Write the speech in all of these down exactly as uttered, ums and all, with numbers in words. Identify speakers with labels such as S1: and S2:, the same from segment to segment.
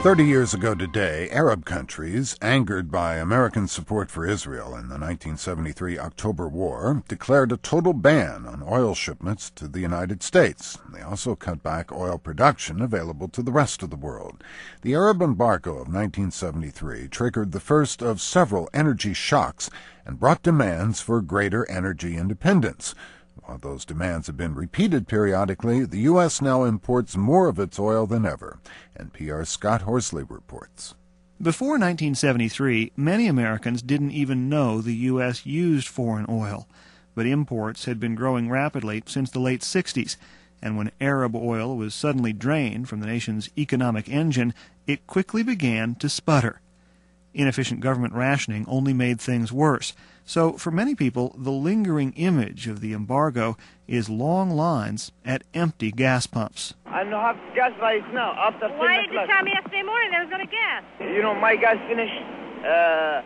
S1: Thirty years ago today, Arab countries, angered by American support for Israel in the nineteen seventy-three October War, declared a total ban on oil shipments to the United States. They also cut back oil production available to the rest of the world. The Arab embargo of nineteen seventy-three triggered the first of several energy shocks and brought demands for greater energy independence. While those demands have been repeated periodically, the U S now imports more of its oil than ever. N P R's Scott Horsley reports.
S2: Before nineteen seventy-three, many Americans didn't even know the U S used foreign oil. But imports had been growing rapidly since the late sixties, and when Arab oil was suddenly drained from the nation's economic engine, it quickly began to sputter. Inefficient government rationing only made things worse. So for many people, the lingering image of the embargo is long lines at empty gas pumps.
S3: I don't have gas right now after
S4: Why did you tell me yesterday morning there was no gas?
S3: You know, my gas finished uh,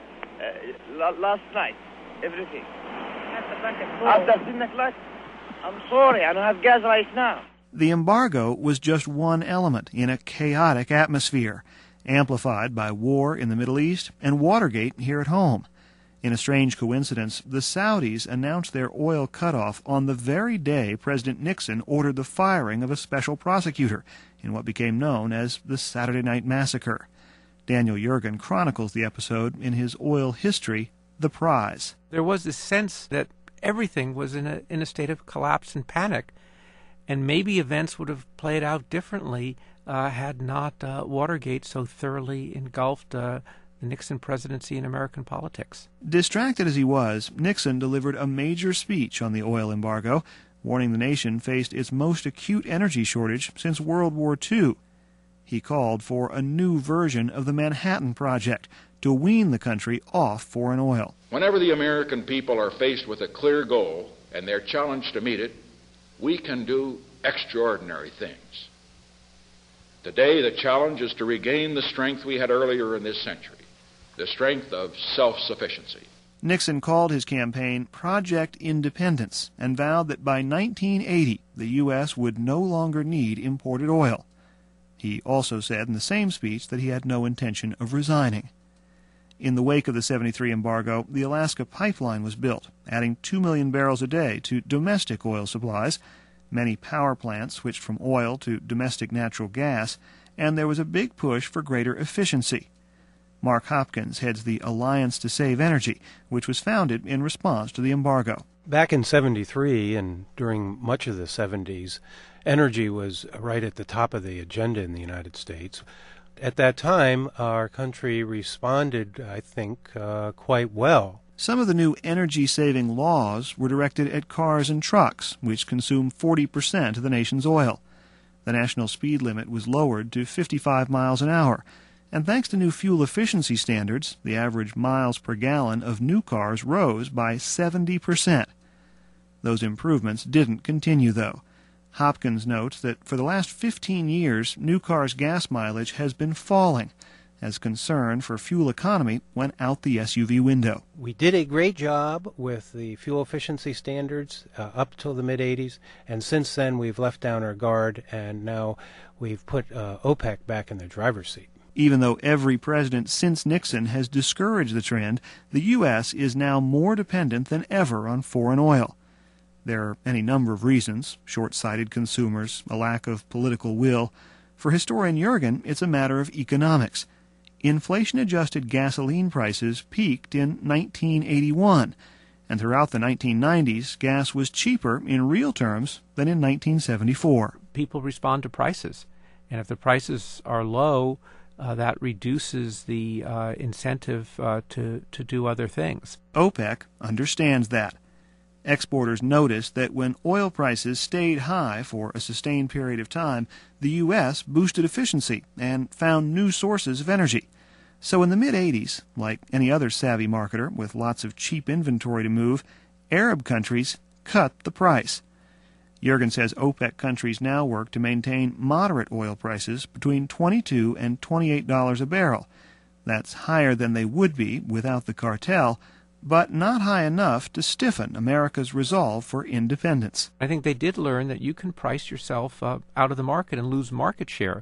S3: uh, last night, everything.
S4: That's a bunch of bull.
S3: After ten o'clock, I'm sorry, I don't have gas right now.
S2: The embargo was just one element in a chaotic atmosphere, amplified by war in the Middle East and Watergate here at home. In a strange coincidence, the Saudis announced their oil cutoff on the very day President Nixon ordered the firing of a special prosecutor in what became known as the Saturday Night Massacre. Daniel Yergin chronicles the episode in his oil history, The Prize.
S5: There was this sense that everything was in a, in a state of collapse and panic, and maybe events would have played out differently uh, had not uh, Watergate so thoroughly engulfed uh, the Nixon presidency in American politics.
S2: Distracted as he was, Nixon delivered a major speech on the oil embargo, warning the nation faced its most acute energy shortage since World War Two. He called for a new version of the Manhattan Project to wean the country off foreign oil.
S6: Whenever the American people are faced with a clear goal and they're challenged to meet it, we can do extraordinary things. Today, the challenge is to regain the strength we had earlier in this century, the strength of self-sufficiency.
S2: Nixon called his campaign Project Independence and vowed that by nineteen eighty the U S would no longer need imported oil. He also said in the same speech that he had no intention of resigning. In the wake of the seventy-three embargo, the Alaska Pipeline was built, adding two million barrels a day to domestic oil supplies. Many power plants switched from oil to domestic natural gas, and there was a big push for greater efficiency. Mark Hopkins heads the Alliance to Save Energy, which was founded in response to the embargo.
S7: Back in seventy-three and during much of the seventies, energy was right at the top of the agenda in the United States. At that time, our country responded, I think, uh, quite well.
S2: Some of the new energy-saving laws were directed at cars and trucks, which consume forty percent of the nation's oil. The national speed limit was lowered to fifty-five miles an hour, and thanks to new fuel efficiency standards, the average miles per gallon of new cars rose by seventy percent. Those improvements didn't continue, though. Hopkins notes that for the last fifteen years, new cars' gas mileage has been falling, as concern for fuel economy went out the S U V window.
S7: We did a great job with the fuel efficiency standards uh, up till the mid-eighties, and since then we've left down our guard, and now we've put uh, OPEC back in the driver's seat.
S2: Even though every president since Nixon has discouraged the trend, the U S is now more dependent than ever on foreign oil. There are any number of reasons: short-sighted consumers, a lack of political will. For historian Yergin, it's a matter of economics. Inflation-adjusted gasoline prices peaked in nineteen eighty-one, and throughout the nineteen nineties, gas was cheaper in real terms than in nineteen seventy-four.
S5: People respond to prices, and if the prices are low, uh, that reduces the uh, incentive uh, to, to do other things.
S2: OPEC understands that. Exporters noticed that when oil prices stayed high for a sustained period of time, the U S boosted efficiency and found new sources of energy. So in the mid-eighties, like any other savvy marketer with lots of cheap inventory to move, Arab countries cut the price. Yergin says OPEC countries now work to maintain moderate oil prices between twenty-two and twenty-eight dollars a barrel. That's higher than they would be without the cartel, but not high enough to stiffen America's resolve for independence.
S5: I think they did learn that you can price yourself uh, out of the market and lose market share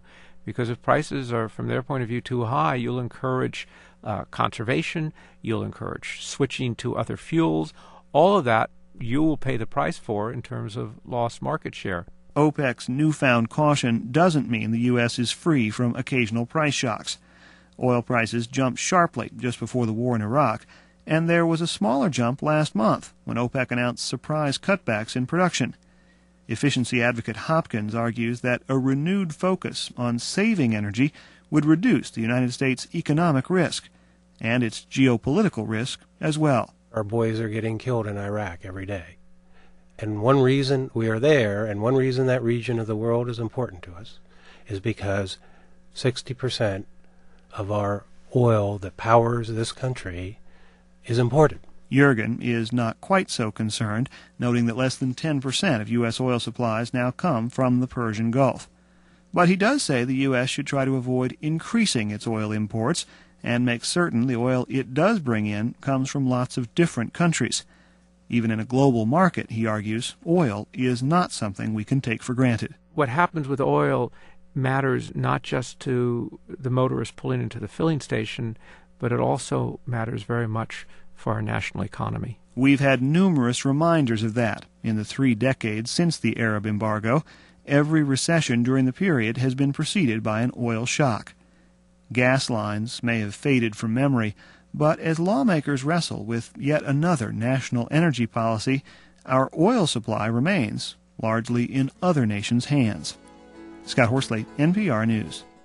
S5: Because if prices are, from their point of view, too high, you'll encourage uh, conservation, you'll encourage switching to other fuels. All of that you will pay the price for in terms of lost market share.
S2: OPEC's newfound caution doesn't mean the U S is free from occasional price shocks. Oil prices jumped sharply just before the war in Iraq, and there was a smaller jump last month when OPEC announced surprise cutbacks in production. Efficiency advocate Hopkins argues that a renewed focus on saving energy would reduce the United States' economic risk and its geopolitical risk as well.
S7: Our boys are getting killed in Iraq every day. And one reason we are there, and one reason that region of the world is important to us, is because sixty percent of our oil that powers this country is imported.
S2: Jurgen is not quite so concerned, noting that less than ten percent of U S oil supplies now come from the Persian Gulf. But he does say the U S should try to avoid increasing its oil imports and make certain the oil it does bring in comes from lots of different countries. Even in a global market, he argues, oil is not something we can take for granted.
S5: What happens with oil matters not just to the motorist pulling into the filling station, but it also matters very much for our national economy.
S2: We've had numerous reminders of that in the three decades since the Arab embargo. Every recession during the period has been preceded by an oil shock. Gas lines may have faded from memory, but as lawmakers wrestle with yet another national energy policy, our oil supply remains largely in other nations' hands. Scott Horsley, N P R News.